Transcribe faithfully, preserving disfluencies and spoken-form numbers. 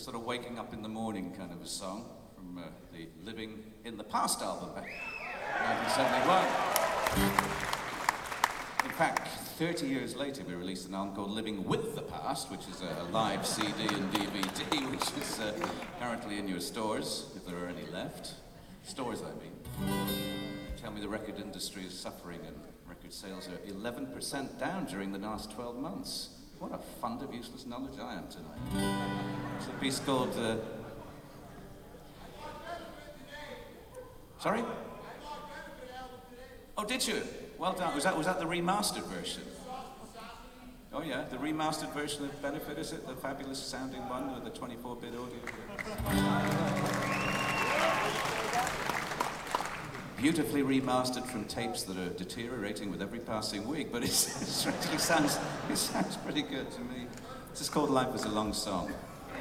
sort of waking up in the morning kind of a song from uh, the Living in the Past album back in nineteen seventy-one. In fact, thirty years later, we released an album called Living with the Past, which is a live C D and D V D, which is uh, currently in your stores, if there are any left. Stores, I mean. Tell me the record industry is suffering and record sales are eleven percent down during the last twelve months. What a fund of useless knowledge I am tonight. It's a piece called... Uh... Sorry? Oh, did you? Well done. Was that, was that the remastered version? Oh yeah, the remastered version of Benefit, is it? The fabulous sounding one with the twenty-four bit audio? Beautifully remastered from tapes that are deteriorating with every passing week, but it's, it actually sounds, it sounds pretty good to me. This is called Life is a Long Song.